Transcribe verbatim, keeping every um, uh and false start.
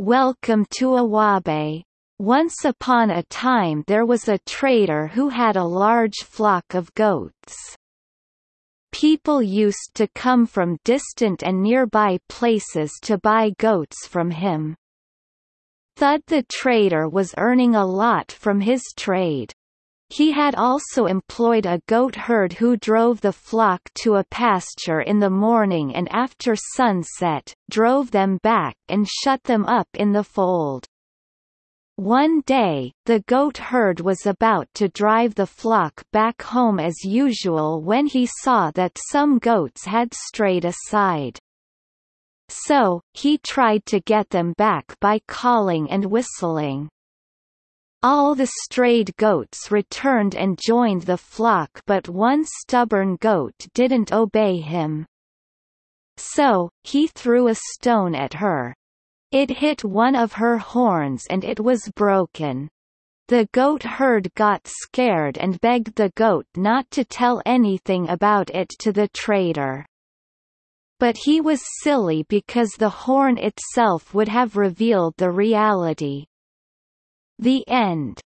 Welcome to Awabe. Once upon a time there was a trader who had a large flock of goats. People used to come from distant and nearby places to buy goats from him. Thud the trader was earning a lot from his trade. He had also employed a goat herd who drove the flock to a pasture in the morning and after sunset, drove them back and shut them up in the fold. One day, the goat herd was about to drive the flock back home as usual when he saw that some goats had strayed aside. So, he tried to get them back by calling and whistling. All the strayed goats returned and joined the flock, but one stubborn goat didn't obey him. So, he threw a stone at her. It hit one of her horns and it was broken. The goat herd got scared and begged the goat not to tell anything about it to the trader. But he was silly because the horn itself would have revealed the reality. The end.